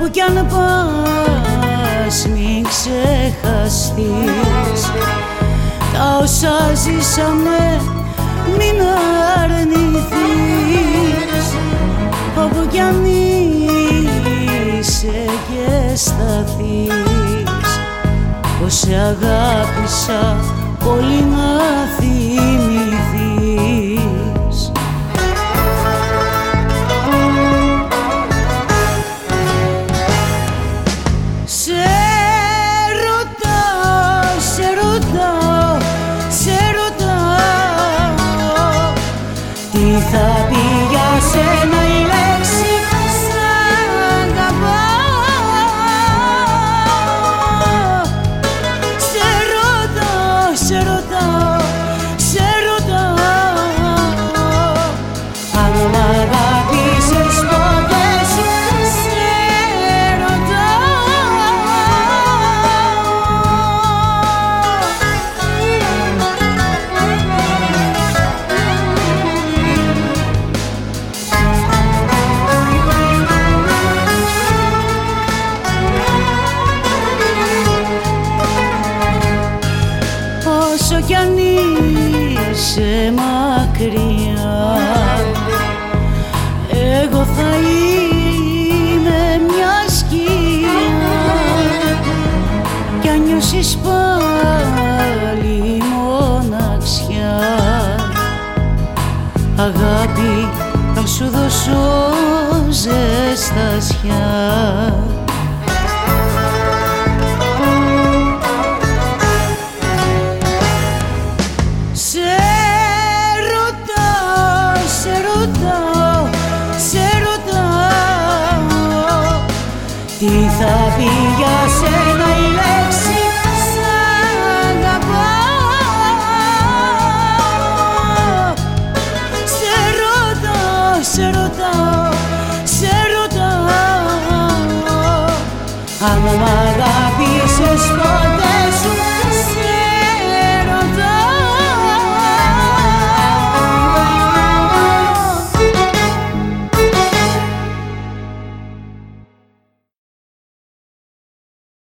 Όπου κι αν πας μην ξεχαστείς τα όσα ζήσαμε, μην αρνηθείς. Όπου κι αν είσαι και σταθείς, πως σε αγάπησα πολύ να θυμηθείς. Τι θα πει για σένα η λέξη σ' αγαπάω? Σε ρωτάω, σε ρωτάω, σε ρωτάω, αν μ' αγάπησες ποτέ σου, σε όσο κι αν είσαι μακριά, εγώ θα είμαι μια σκιά. Κι αν νιώσεις πάλι μοναξιά, αγάπη θα σου δώσω ζεστασιά. Τι θα πει για σένα